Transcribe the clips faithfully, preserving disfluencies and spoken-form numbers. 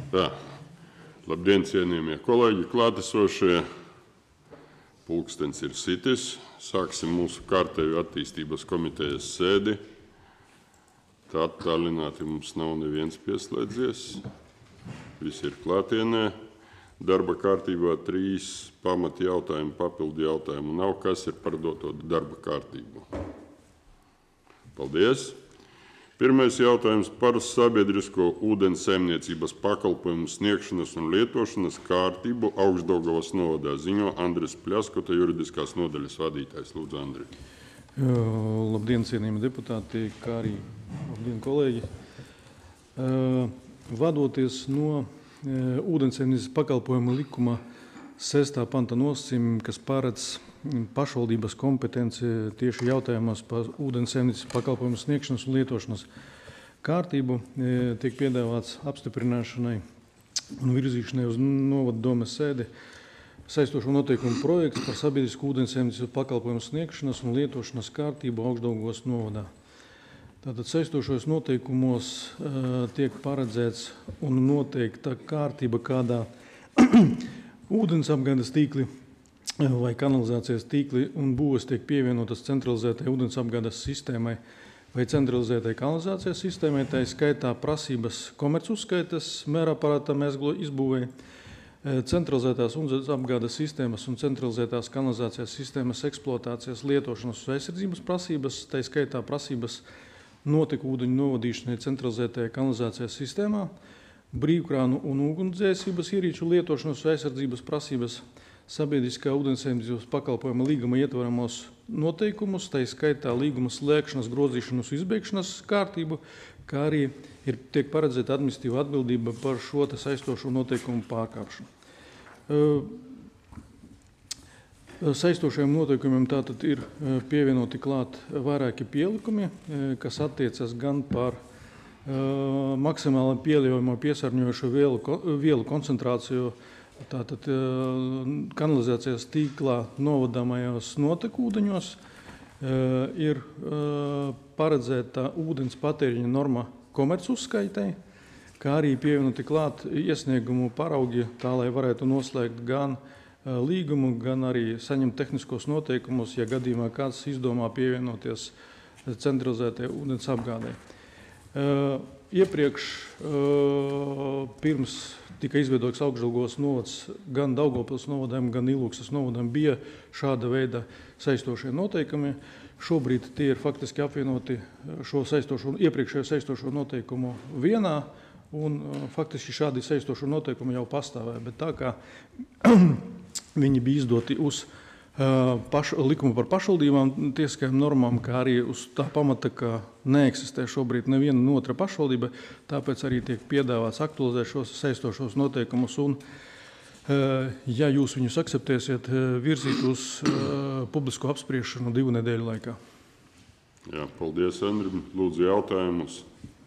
Tā. Labdien, cienījamie kolēģi, klātesošie. Pulkstens ir sitis. Sāksim mūsu kārtēju attīstības komitejas sēdi. Tā attālināti mums nav neviens pieslēdzies. Visi ir klātienē. Darba kārtībā trīs pamati jautājumi, papildu jautājumu nav. Kas ir par doto darba kārtību? Paldies! Pirmais jautājums par sabiedrisko ūdens saimniecības pakalpojumu sniegšanas un lietošanas kārtību Augšdaugavas novadā ziņo Andris Pļaskota, juridiskās nodaļas vadītājs. Lūdzu, Andri. Labdien, cienījami deputāti, kā arī labdien, kolēģi. Vadoties no ūdens saimniecības pakalpojumu likuma sestā panta nosacījumiem, kas paredz pašvaldības kompetenci tieši jautājumos par ūdens saimniecības pakalpojumu sniegšanas un lietošanas kārtību, tiek piedāvāts apstiprināšanai un virzīšanai uz novada domes sēdi saistošo noteikumu projekts par sabiedrisku ūdens saimniecības pakalpojumu sniegšanas un lietošanas kārtību Augšdaugavas novadā. Tātad saistošos noteikumos tiek paredzēts un noteikta kārtība, kādā ūdens apgādes tīkli vai kanalizācijas tīkli un būvas tiek pievienotas centralizētai ūdens apgādes sistēmai vai centralizētai kanalizācijas sistēmai, tā skaitā prasības komercuzskaitas mēraparāta mezglu izbūvēja, centralizētās ūdens apgādes sistēmas un centralizētās kanalizācijas sistēmas eksploatācijas lietošanas un aizsardzības prasības, tā skaitā prasības notekūdeņu novadīšanai centralizētajā kanalizācijas sistēmā, brīvkrānu un ugunsdzēsības ierīču lietošanas un aizsardzības prasības, sabiedriskā ūdenssaimniecības pakalpojuma līguma ietvaramos noteikumus, tā skaitā līguma slēgšanas, grozīšanas un izbeigšanas kārtību, kā arī ir tiek paredzēta administratīva atbildība par šo saistošo noteikumu pārkāpšanu. Saistošajiem noteikumiem tātad ir pievienoti klāt vairāki pielikumi, kas attiecas gan par maksimāli pieļaujamo piesārņojošo vielu, vielu koncentrāciju tātad kanalizācijas tīklā novadāmajos notekūdeņos, ir paredzēta ūdens patēriņa norma komercuzskaitai, kā arī pievienoti klāt iesniegumu paraugi, tā lai varētu noslēgt gan līgumu, gan arī saņemt tehniskos noteikumus, ja gadījumā kāds izdomā pievienoties centralizētai ūdens apgādei. Iepriekš pirms tika izveidots Augšdaugavas novads, gan Daugavpils novadam, gan Ilūksnes novadam bija šāda veida saistošie noteikumi. Šobrīd tie ir faktiski apvienoti šo saistošo, iepriekšējo saistošo noteikumu vienā, un faktiski šādi saistošo noteikumi jau pastāvēja, bet tā kā viņi bija izdoti uz paš, likumu par pašvaldībām, tiesiskajām normām, kā arī uz tā pamata, ka neeksistē šobrīd neviena no otra pašvaldība, tāpēc arī tiek piedāvāts aktualizēt šos saistošos noteikumus un, ja jūs viņus akceptēsiet, virzīt uz publisko apspriešanu divu nedēļu laikā. Jā, paldies, Andri. Lūdzu jautājumus.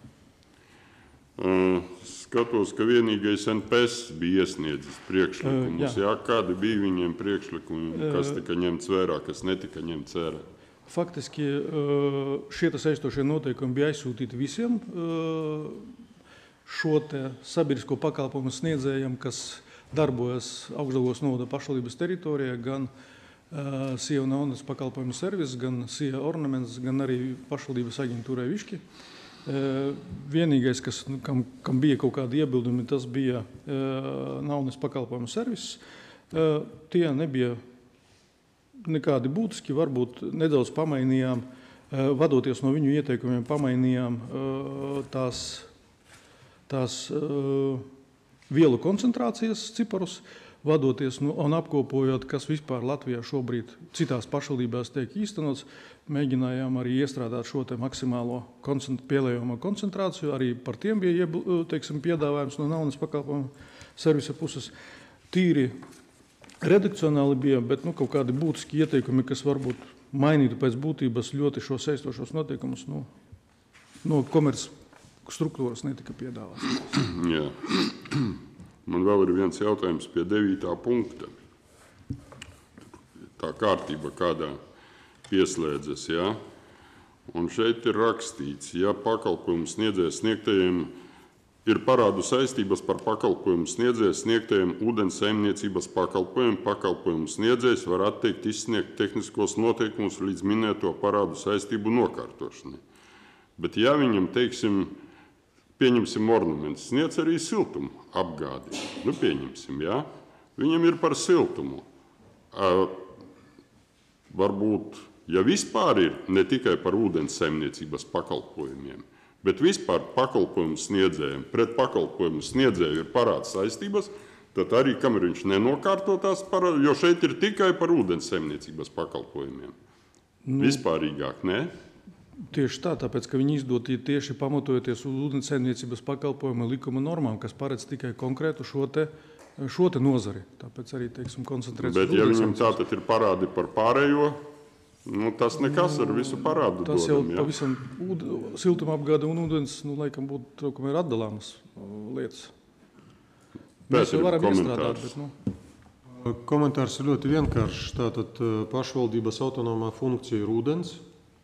Skatos, ka vienīgais N P S bija iesniedzis priekšlikumus. Jā. Jā, kādi bija viņiem priekšlikumi, kas tika ņemts vērā, kas netika ņemts vērā? Faktiski šie saistošie noteikumi bija aizsūtīti visiem šo te sabiedrisko pakalpojumu sniedzējiem, kas darbojas Augšdaugavas novada pašvaldības teritorijā, gan S I A un Naudas pakalpojumu servis, gan S I A ornaments, gan arī pašvaldības aģentūrai Viški. Vienīgais, kas, kam, kam bija kaut kādi iebildumi, tas bija Naudas pakalpojumu servis. Tie nebija nekādi būtiski, varbūt nedaudz pamainījām, vadoties no viņu ieteikumiem, pamainījām tās, tās vielu koncentrācijas ciparus, vadoties no, un apkopojot, kas vispār Latvijā šobrīd citās pašvaldībās tiek īstenots, mēģinājām arī iestrādāt šo te maksimālo koncent, pieliejumu koncentrāciju, arī par tiem bija teiksim, piedāvājums no Naudas pakalpojumu servisa puses. Tīri redakcionāli bija, bet nu, kaut kādi būtiski ieteikumi, kas varbūt mainītu pēc būtības ļoti šo saistošos noteikumus, nu, no komerc struktūras netika piedāvāts. Jā. Man vēl ir viens jautājums pie devītā punkta. Tā kārtība, kādā pieslēdzas, jā. Un šeit ir rakstīts, ja pakalpojumu sniedzējas sniegtajiem ir parādu saistības par pakalpojumu sniedzēju sniegtajiem ūdens saimniecības pakalpojumiem. Pakalpojumu sniedzējs var atteikt izsniegt tehniskos noteikumus līdz minēto parādu saistību nokārtošanai. Bet ja viņam, teiksim, pieņemsim ornamentus, sniedz arī siltumu apgādi. Nu, pieņemsim, jā. Viņam ir par siltumu. Varbūt, ja vispār ir ne tikai par ūdens saimniecības pakalpojumiem, bet vispār pakalpojumu sniedzējiem, pret pakalpojumu sniedzēju ir parāda saistības, tad arī, kamēr viņš nenokārtotās parāda, jo šeit ir tikai par ūdens saimniecības pakalpojumiem. Nu, vispārīgāk, ne? Tieši tā, tāpēc, ka viņi izdoti tieši pamatojoties uz ūdens saimniecības pakalpojumu likuma normām, kas paredz tikai konkrētu šo te, šo te nozari. Tāpēc arī, teiksim, koncentrēts. Bet, ja viņam tātad ir parādi par pārējo, nu, tas nekas ar visu parādu tas jau dodam, ja? Pavisam siltuma apgāde un ūdens, nu, laikam būtu tomēr atdalāmas lietas. Mēs jau varam iestrādāt, bet, nu. Komentārs ir ļoti vienkāršs. Tātad pašvaldības autonomā funkcija ir ūdens,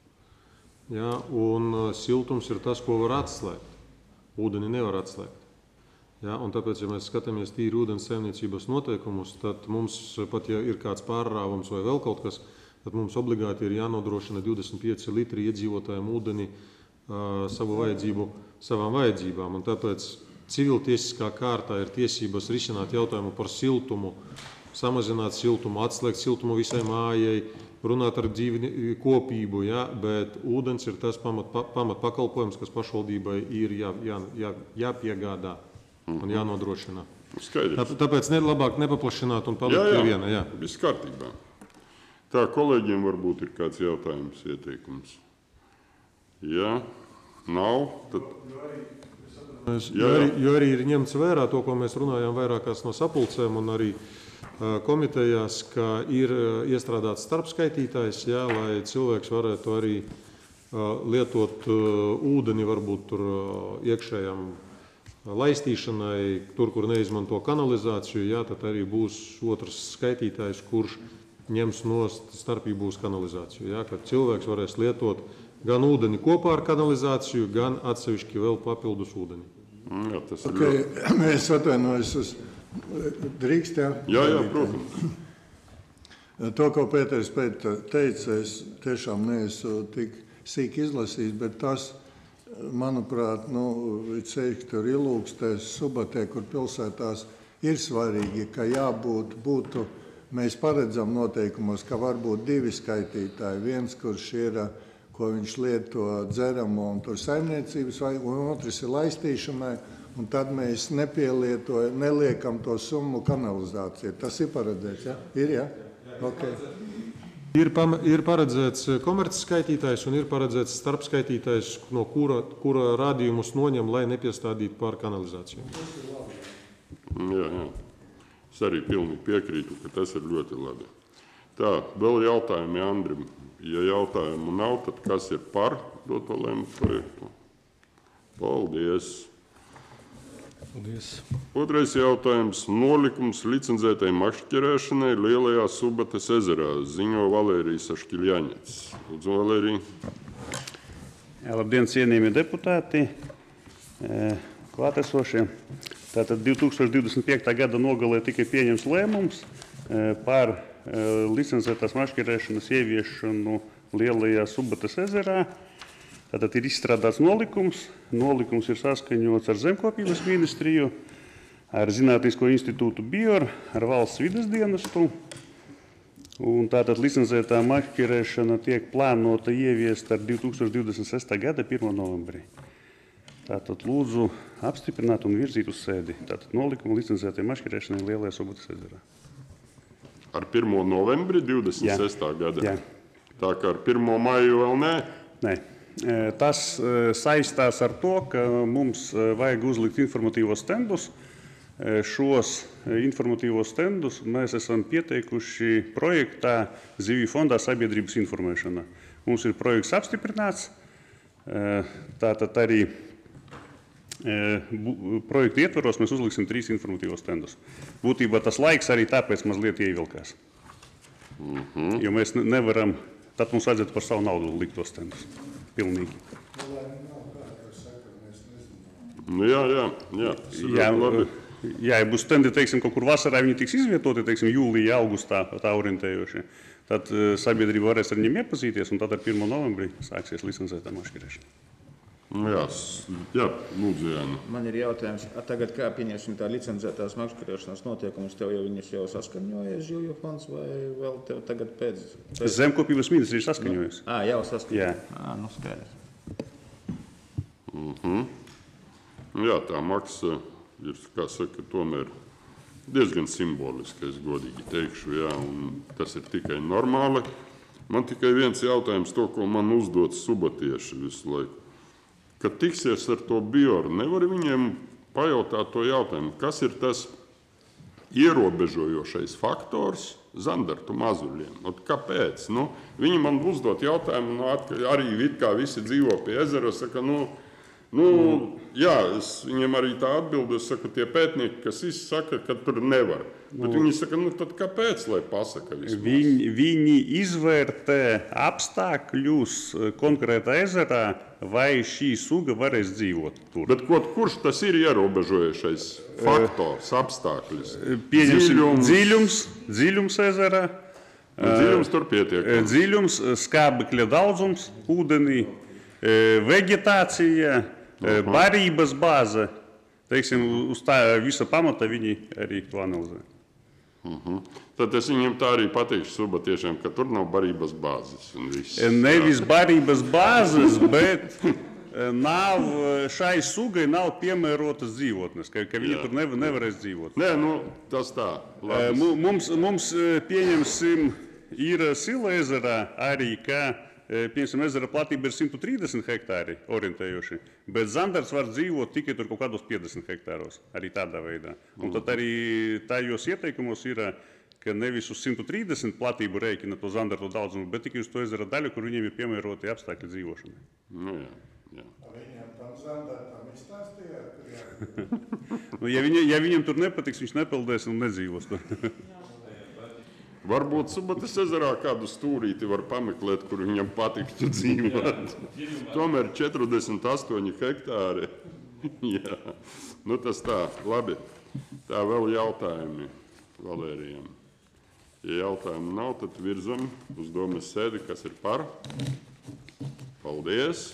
ja, un siltums ir tas, ko var atslēgt. Ūdeni nevar atslēgt. Ja, un tāpēc, ja mēs skatāmies tīri ūdens saimniecības noteikumus, tad mums pat, ja ir kāds pārrāvums vai vēl kaut kas, tad mums obligāti ir jānodrošina divdesmit pieci litri iedzīvotājiem ūdeni uh, savu vajadzību, savām vajadzībām. Un tāpēc civiltiesiskā kārtā ir tiesības risināt jautājumu par siltumu, samazināt siltumu, atslēgt siltumu visai mājai, runāt ar dzīvi kopību, ja, bet ūdens ir tas pamat, pamat pakalpojums, kas pašvaldībai ir jā, jā, jā, jāpiegādā un jānodrošina. Skaidrs. Tāpēc ne, labāk nepaplašināt un palikt pie viena. Jā, viss kārtībā. Tā, kolēģiem varbūt ir kāds jautājums, ieteikums. Ja nav, tad... Jo arī, jo arī ir ņemts vērā to, ko mēs runājām vairākās no sapulcēm un arī uh, komitejās, ka ir uh, iestrādāts starpskaitītājs, jā, lai cilvēks varētu arī uh, lietot uh, ūdeni varbūt tur uh, iekšējām laistīšanai, tur, kur neizmanto kanalizāciju, jā, tad arī būs otrs skaitītājs, kurš ņems nost starpību uz kanalizāciju. Ja, kad cilvēks varēs lietot gan ūdeni kopā ar kanalizāciju, gan atsevišķi vēl papildus ūdeni. Jā, tas ir okay. ļoti... Es atvainojos uz drīkst, jā? Jā, jā, protams. To, ko Pēters Pēta teica, es tiešām neesmu tik sīk izlasījis, bet tas, manuprāt, nu, ceļš tur Ilūkstēs, Subatē, kur pilsētās ir svarīgi, ka jābūt, būtu mēs paredzam noteikumos, ka var būt divi skaitītāji. Viens, kurš ir, ko viņš lieto dzeramo un tur saimniecības, un otrs ir laistīšanai, un tad mēs nepielietojam, neliekam to summu kanalizācijai. Tas ir paredzēts, ja? Ir, ja? Okay. Ir, ir paredzēts komerces skaitītājs un ir paredzēts starpskaitītājs, no kura, kura rādījumus noņem, lai nepiestādītu pār kanalizāciju. Jā, jā. Es arī pilnīgi piekrītu, ka tas ir ļoti labi. Tā, vēl jautājumi Andrim. Ja jautājumu nav, tad kas ir par doto lēmumu projektu? Paldies. Paldies. Otrais jautājums. Nolikums licencētai mašķerēšanai Lielajā Subates ezerā. Ziņo Valērijas Aškiļjaņets. Lūdzu, Valērija. Jā, labdien, cienījamie deputāti, klātesošie. Tātad divi tūkstoši divdesmit piekta gada nogalē tikai pieņems lēmums par licencētās mašķerēšanas ieviešanu Lielajā Subates ezerā. Tātad ir izstrādāts nolikums. Nolikums ir saskaņots ar Zemkopības ministriju, ar Zinātnisko institūtu BIOR, ar valsts vides dienestu. Un tātad licencētā mašķerēšana tiek plānota ieviest ar divi tūkstoši divdesmit sestā gada pirmo novembrī. Tātad lūdzu apstiprināt un virzīt uz sēdi. Tātad nolikumu licencētai mašķerēšanai Lielajā Subates ezerā. Ar pirmo novembri divdesmit sestā gada? Jā. Tā kā ar pirmo maiju vēl nē? Nē. Tas saistās ar to, ka mums vajag uzlikt informatīvos stendus. Šos informatīvos stendus mēs esam pieteikuši projektā Zivju fondā sabiedrības informēšana. Mums ir projekts apstiprināts. Tātad arī projekta ietvaros mēs uzliksim trīs informatīvos stendus. Būtībā tas laiks arī tāpēc mazliet ievilkās. Mm-hmm. Jo mēs nevaram, tad mums vajadzētu par savu naudu likt tos stendus. Pilnīgi. Nu, jā, jā, jā, tas ir Jā, ļoti labi. jā, ja būs stendi, teiksim, kaut kur vasarā, viņi tiks izvietoti, teiksim, jūlijā, augustā, tā orientējoši. Tad uh, sabiedrība varēs ar viņiem iepazīties, un tad ar pirmo novembrī sāksies licencētā maškirēšana. Nu, jā, s- jā, lūdzu, Jāni. Man ir jautājums, a tagad kā pieņemsim tā licencētās makšķerēšanas notiekumus, tev jau viņas jau saskaņojies Živju fonds vai vēl tev tagad pēc? pēc... Zemkopības ministrs ir saskaņojis. Ā, jau saskaņojies. Jā. Ā, nu skaidrs. Jā, tā maksa ir, kā saka, tomēr diezgan simboliska, es godīgi teikšu, jā, un tas ir tikai normāli. Man tikai viens jautājums, to, ko man uzdod subatieši visu laiku. Kad tiksies ar to bioru, nevar viņiem pajautāt to jautājumu, kas ir tas ierobežojošais faktors zandartu mazuļiem. Ot, kāpēc? Nu, viņi man uzdod jautājumu, nu, atka- arī it kā visi dzīvo pie ezera, saka, nu, nu jā, es viņiem arī tā atbildu, es saku, tie pētnieki, kas izsaka, ka tur nevar. Bet viņi saka, nu, tad kāpēc, lai pasaka vismaz? Viņi, viņi izvērtē apstākļus eh, konkrētā ezerā, vai šī suga varēs dzīvot tur. Bet ko, kurš tas ir ierobežojušais faktors, apstākļus? Pieņemsim Dziļums. dziļums, dziļums ezerā, Nu, dziļums tur pietiek. eh, dziļums, eh, skābekļa daudzums ūdenī, eh, vegetācija, eh, barības bāze. Teiksim, uz tā visa pamata viņi arī to analizē. Mhm. Tad es viņiem tā arī pateikšu subatiešiem, ka tur nav barības bāzes. un viss. Nevis barības bāzes, bet eh, nav, eh, šai sugai nav piemērotas dzīvotnes, ka, ka viņi Jā. tur nevar, nevarēs dzīvot. Nē, nu, tas tā. Eh, Labi. mu- Mums, mums eh, pieņemsim, ir Sila ezerā arī, ka eh, pieņemsim, ezera platība ir simt trīsdesmit hektāri orientējoši, bet zandarts var dzīvot tikai tur kaut kādos piecdesmit hektāros, arī tādā veidā. Un tad arī tajos ieteikumos ir, ka nevis uz simt trīsdesmit platību rēķina to zandartu daudzumu, bet tikai uz to ezera daļu, kur viņiem ir piemēroti apstākļi dzīvošanai. Nu, jā, jā. Viņam tam zandartam izstāstīja, ka jā. Nu, ja, viņa, ja viņam tur nepatiks, viņš nepeldēs un nedzīvos tur. Varbūt Subates ezerā kādu stūrīti var pameklēt, kur viņam patiktu dzīvot. Tomēr četrdesmit astoņi hektāri. Jā, nu tas tā, labi. Tā vēl jautājumi Valērijam. Ja jautājumu nav, tad virzam uz domas sēdi, kas ir par. Paldies.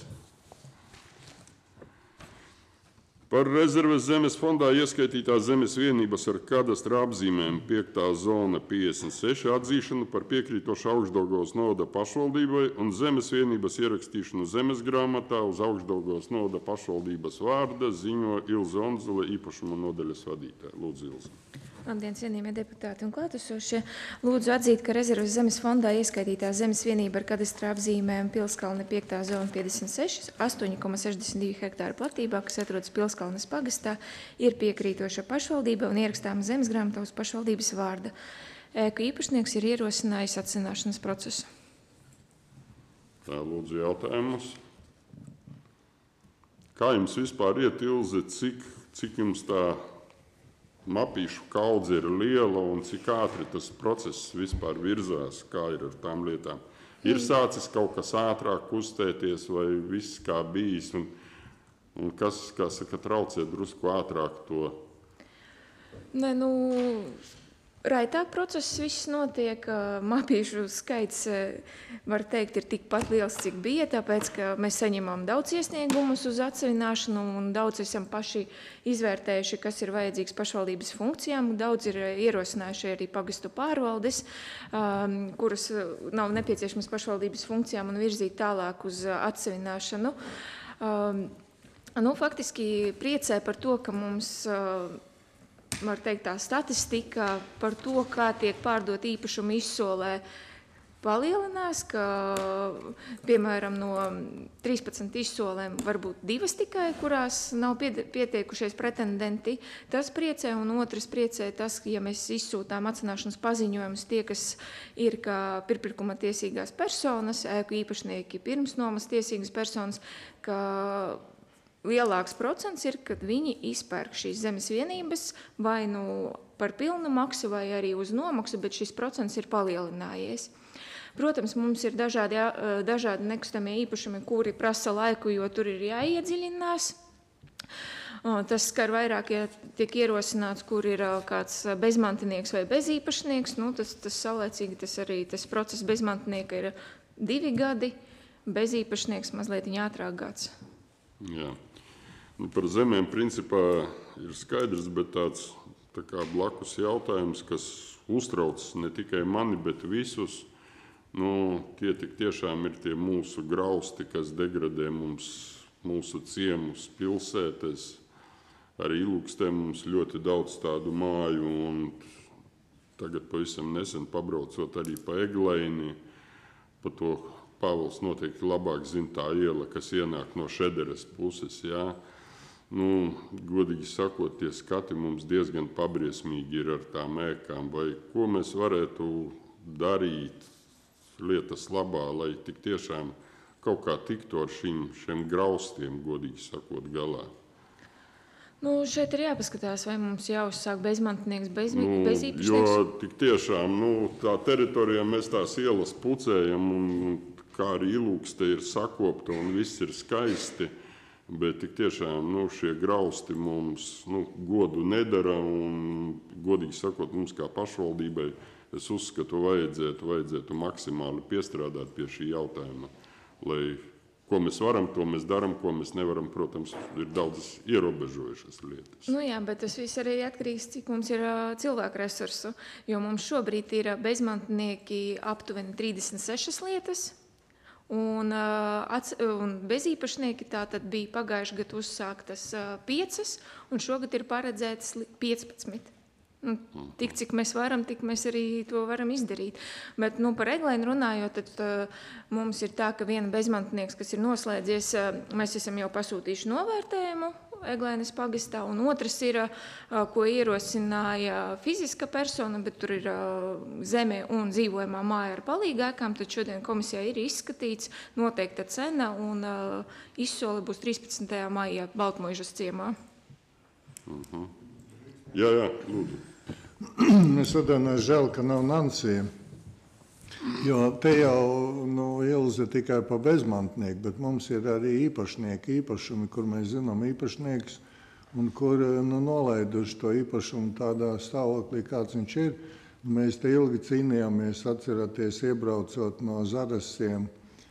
Par rezerves zemes fondā ieskaitītās zemes vienības ar kadastra apzīmēm piektā zona piecdesmit seši atzīšanu par piekrītošu Augšdaugavas novada pašvaldībai un zemes vienības ierakstīšanu zemes grāmatā uz Augšdaugavas novada pašvaldības vārda ziņo Ilze Onzule, īpašuma nodaļas vadītāja. Lūdzu, Ilze. Labdien, cienījamie deputāti un klātesošie. Lūdzu atzīt, ka rezerves zemes fondā ieskaitītā zemes vienība ar kadastra apzīmēm Pilskalne piektā zona piecdesmit seši, astoņi komats sešdesmit divi hektāru platībā, kas atrodas Pilskalnes pagastā, ir piekrītoša pašvaldība un ierakstāma zemes grāmatā uz pašvaldības vārda. Ēku īpašnieks ir ierosinājis atsināšanas procesu. Tā, lūdzu, jautājumus. Kā jums vispār iet, Ilze, cik, cik jums tā mapīšu kaudze ir liela un cik ātri tas process vispār virzās, kā ir ar tām lietām? Ir sācis kaut kas ātrāk kustēties vai viss kā bijis un, un kas, kā saka, traucē drusku ātrāk to? Nē, nu, raitāk process viss notiek. Mapīšu skaits, var teikt, ir tikpat liels, cik bija, tāpēc, ka mēs saņemam daudz iesniegumus uz atsevināšanu un daudz esam paši izvērtējuši, kas ir vajadzīgs pašvaldības funkcijām. Daudz ir ierosinājuši arī pagastu pārvaldes, kuras nav nepieciešamas pašvaldības funkcijām un virzīt tālāk uz atsevināšanu. Nu, faktiski priecē par to, ka mums var teikt, tā statistika par to, kā tiek pārdot īpašumu izsolē, palielinās, ka, piemēram, no trīspadsmit izsolēm varbūt divas tikai, kurās nav pieteikušies pretendenti. Tas priecē, un otrs priecē tas, ka, ja mēs izsūtām atsināšanas paziņojumus, tie, kas ir kā pirpirkuma tiesīgās personas, ēku īpašnieki pirms nomas tiesīgas personas, ka lielāks procents ir, kad viņi izpērk šīs zemes vienības vai nu par pilnu maksu vai arī uz nomaksu, bet šis procents ir palielinājies. Protams, mums ir dažādi, dažādi nekustamie īpašumi, kuri prasa laiku, jo tur ir jāiedziļinās. Tas skar vairāk, ja tiek ierosināts, kur ir kāds bezmantinieks vai bezīpašnieks. Nu, tas, tas saulēcīgi tas arī tas process bezmantinieka ir divi gadi, bezīpašnieks mazliet ātrāk gads. Jā. Nu, par zemēm principā ir skaidrs, bet tāds tā kā blakus jautājums, kas uztrauc ne tikai mani, bet visus. Nu, tie tik tiešām ir tie mūsu grausti, kas degradē mums, mūsu ciemus, pilsētas. Arī Ilūkstē mums ļoti daudz tādu māju, un tagad pavisam nesen pabraucot arī pa Eglaini, pa to Pāvils noteikti labāk zina tā iela, kas ienāk no Šederes puses, jā. Nu, godīgi sakot, tie skati mums diezgan pabriesmīgi ir ar tām ēkām, vai ko mēs varētu darīt lietas labā, lai tik tiešām kaut kā tiktu ar šim, šiem graustiem, godīgi sakot, galā. Nu, šeit ir jāpaskatās, vai mums jāuzsāk bezmantnieks, bez, Nu, bezīpašnieks. jo tik tiešām nu, tā teritorijā mēs tās ielas pucējam, un kā arī Ilūkste ir sakopta un viss ir skaisti, bet tik tiešām nu, šie grausti mums nu, godu nedara, un godīgi sakot, mums kā pašvaldībai, es uzskatu, vajadzētu, vajadzētu maksimāli piestrādāt pie šī jautājuma, lai ko mēs varam, to mēs darām, ko mēs nevaram, protams, ir daudz ierobežojušas lietas. Nu jā, bet tas viss arī atkarīgs, cik mums ir uh, cilvēku resursu, jo mums šobrīd ir uh, bezmantnieki aptuveni trīsdesmit sešas lietas, un, uh, ats, un bezīpašnieki tātad bija pagājuši gadu uzsāktas uh, piecas, un šogad ir paredzētas piecpadsmit. Nu, tik, cik mēs varam, tik mēs arī to varam izdarīt. Bet nu, par Eglaini runājot, tad uh, mums ir tā, ka viena bezmantnieks, kas ir noslēdzies, uh, mēs esam jau pasūtījuši novērtējumu Eglainas pagastā, un otrs ir, uh, ko ierosināja fiziska persona, bet tur ir uh, zeme un dzīvojamā māja ar palīgākām, tad šodien komisijā ir izskatīts noteikta cena, un uh, izsole būs trīspadsmitajā maijā Baltmuižas ciemā. Uh-huh. Jā, jā, lūdzu. Es atvainojos, žēl, ka nav Nancija, jo te jau nu, Ilze tikai pa bezmantnieku, bet mums ir arī īpašnieki, īpašumi, kur mēs zinām īpašnieks, un kur nu, nolaiduši to īpašumu tādā stāvoklī, kāds viņš ir. Mēs te ilgi cīnījāmies, atceraties, iebraucot no Zarasiem,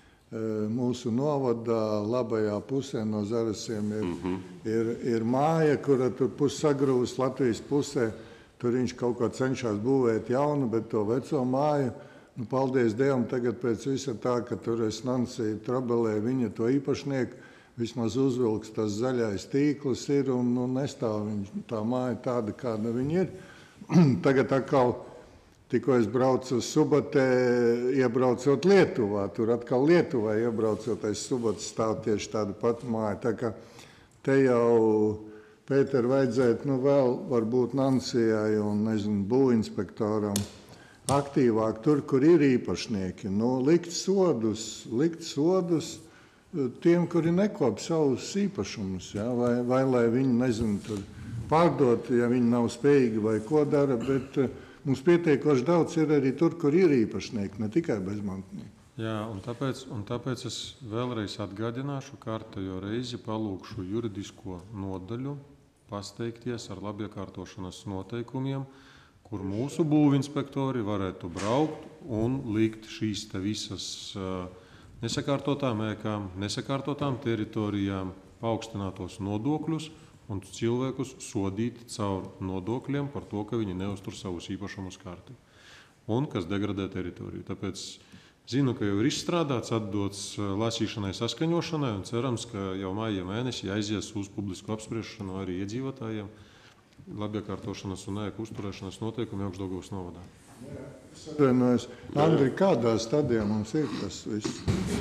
mūsu novadā, labajā pusē no Zarasiem ir, mm-hmm. ir, ir māja, kura tur pus sagrūst Latvijas pusē. Tur viņš kaut ko cenšas būvēt jaunu, bet to veco māju, nu, paldies Dievam, tagad pēc visa tā, ka tur es Nancija trabelē viņa to īpašnieku, vismaz uzvilks tas zaļais tīkls ir un nu, nestāv viņš, tā māja tāda, kāda viņa ir. Tagad atkal, tikko es braucu uz Subatē, iebraucot Lietuvā, tur atkal Lietuvā iebraucot, es Subatas stāv tieši tāda pat māja. Tā kā te jau Pēter vajadzētu nu, vēl varbūt Nancijai un nezinu, būvinspektoram aktīvāk tur, kur ir īpašnieki. Nu, likt sodus, likt sodus tiem, kuri nekop savus īpašumus, ja? vai, vai lai viņi, nezinu, tur pārdot, ja viņi nav spējīgi vai ko dara, bet mums pietiekoši daudz ir arī tur, kur ir īpašnieki, ne tikai bezmantnieki. Jā, un tāpēc, un tāpēc es vēlreiz atgādināšu, kārtējo reizi palūkšu juridisko nodaļu pasteikties ar labiekārtošanas noteikumiem, kur mūsu būvinspektori varētu braukt un likt šīs te visas uh, nesakārtotām ēkām, nesakārtotām teritorijām, paaugstinātos nodokļus un cilvēkus sodīt caur nodokļiem par to, ka viņi neuztur savus īpašumus kārtī un kas degradē teritoriju. Tāpēc zinu, ka jau ir izstrādāts, atdots lasīšanai, saskaņošanai, un cerams, ka jau maija mēnesī aizies uz publisku apspriešanu arī iedzīvotājiem labiekārtošanas un ēku uzturēšanas noteikumi Augšdaugavas novadā. Es atvainojos, Andri, kādā stadijā mums ir tas viss?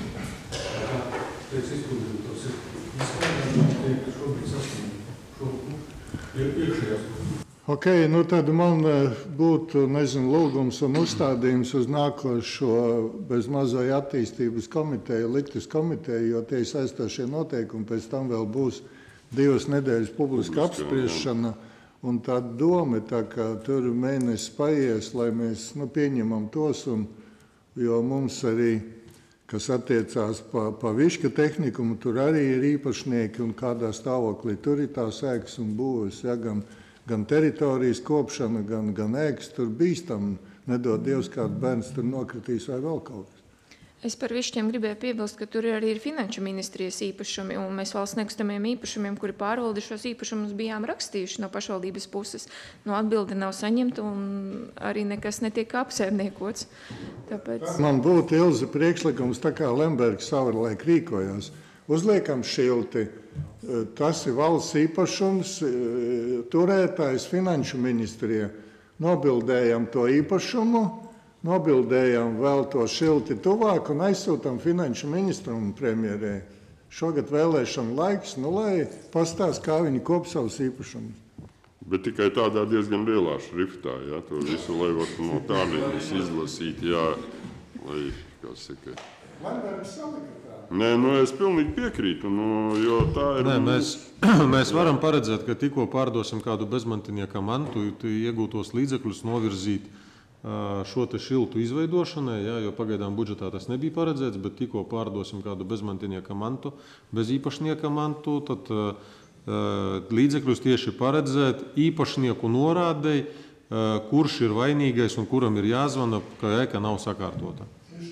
Pēc izpildījuma tas ir izpildījums, ka šobrīd saskaņot iekšējās. Ok, nu tad man būtu, nezinu, lūgums un uzstādījums uz nākošo bezmazai attīstības komiteju, liktas komiteju, jo tie saistošie noteikumi, pēc tam vēl būs divas nedēļas publiska apspriešana, un tā doma, tā kā tur mēnesis paies, lai mēs nu, pieņemam tos, un, jo mums arī, kas attiecās pa, pa Viška tehnikumu, tur arī ir īpašnieki un kādā stāvoklī tur ir tās ēkas un būves, ja, gan, gan teritorijas kopšana, gan, gan ēkas tur bīstam, nedod Dievs, kāds bērns tur nokritīs vai vēl kaut kas. Es par Višķiem gribēju piebilst, ka tur arī ir finanšu ministrijas īpašumi, un mēs valsts nekustamiem īpašumiem, kuri pārvalda šos īpašumus, bijām rakstījuši no pašvaldības puses. No atbildi nav saņemta, un arī nekas netiek apsaimniekots. Tāpēc... Man būtu, Ilze, priekšlikums, tā kā Lembergs savulaik rīkojās. Uzliekam šilti, tas ir valsts īpašums, turētājs finanšu ministrija. Nobildējam to īpašumu, nobildējam vēl to šilti tuvāk un aizsūtam finanšu ministram un premjerē. Šogad vēlēšana laiks, nu lai pastāst, kā viņi kop savus īpašumus. Bet tikai tādā diezgan lielā šriftā, ja, to visu, lai var no tālienes izlasīt, jā, lai, kā saka. Lembergs salika tā. Nē, nu es pilnīgi piekrītu, nu, jo tā ir... Nē, mēs, mēs varam paredzēt, ka tikko pārdosim kādu bezmantinieka mantu, iegūtos līdzekļus novirzīt šo te šiltu izveidošanai, ja, jo pagaidām budžetā tas nebija paredzēts, bet tikko pārdosim kādu bezmantinieka mantu, bez īpašnieka mantu, tad uh, līdzekļus tieši paredzēt īpašnieku norādei, uh, kurš ir vainīgais un kuram ir jāzvana, ka ēka nav sakārtota.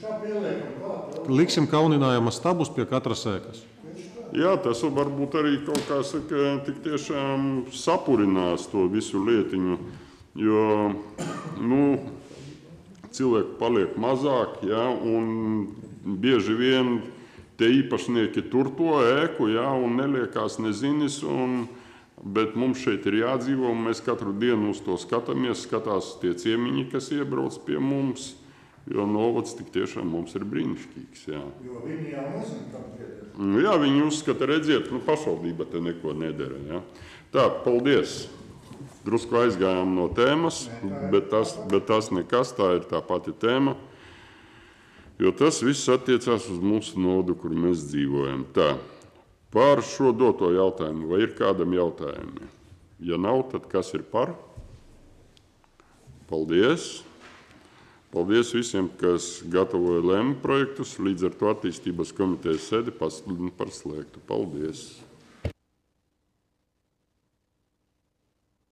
Liksim kauninājumas stabus pie katras ēkas. Jā, tas varbūt arī kaut kā saka, tik tiešām sapurinās to visu lietiņu, jo, nu, cilvēki paliek mazāk, ja, un bieži vien tie īpašnieki tur to ēku, ja, un neliekās nezinis, un, bet mums šeit ir jādzīvo, un mēs katru dienu uz to skatāmies, skatās tie ciemiņi, kas iebrauc pie mums, jo novads tik tiešām mums ir brīnišķīgs. Jā. Jo viņi jau nezin, kam pieder. Jā, viņi uzskata, redziet, nu pašvaldība te neko nedara. Ja. Tā, paldies! Drusku aizgājām no tēmas, bet tas, bet tas nekas, tā ir tā pati tēma, jo tas viss attiecās uz mūsu nodu, kur mēs dzīvojam. Tā, par šo doto jautājumu, vai ir kādam jautājumi? Ja nav, tad kas ir par? Paldies! Paldies visiem, kas gatavoja lēmu projektus, līdz ar to attīstības komitejas sēdi par slēgtu. Paldies!